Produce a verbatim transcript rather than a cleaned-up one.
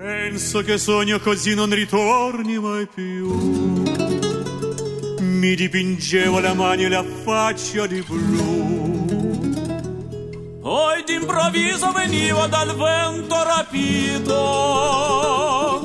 Penso che sogno così non ritorni mai più. Mi dipingevo le mani e la faccia di blu. Poi d'improvviso venivo dal vento rapito